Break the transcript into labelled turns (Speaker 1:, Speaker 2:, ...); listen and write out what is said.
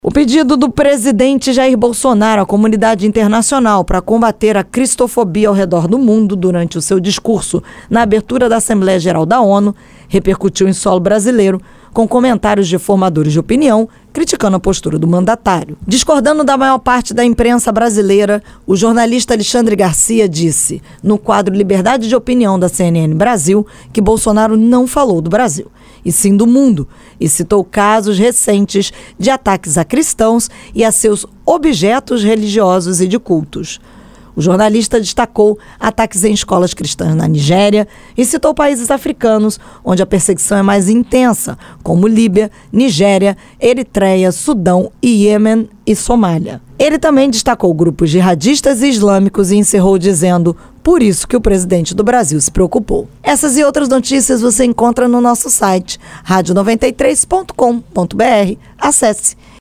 Speaker 1: O pedido do presidente Jair Bolsonaro à comunidade internacional para combater a cristofobia ao redor do mundo durante o seu discurso na abertura da Assembleia Geral da ONU repercutiu em solo brasileiro, com comentários de formadores de opinião criticando a postura do mandatário. Discordando da maior parte da imprensa brasileira, o jornalista Alexandre Garcia disse, no quadro Liberdade de Opinião da CNN Brasil, que Bolsonaro não falou do Brasil, e sim do mundo, e citou casos recentes de ataques a cristãos e a seus objetos religiosos e de cultos. O jornalista destacou ataques em escolas cristãs na Nigéria e citou países africanos onde a perseguição é mais intensa, como Líbia, Nigéria, Eritreia, Sudão, Iêmen e Somália. Ele também destacou grupos jihadistas e islâmicos e encerrou dizendo: por isso que o presidente do Brasil se preocupou. Essas e outras notícias você encontra no nosso site, radio93.com.br. Acesse!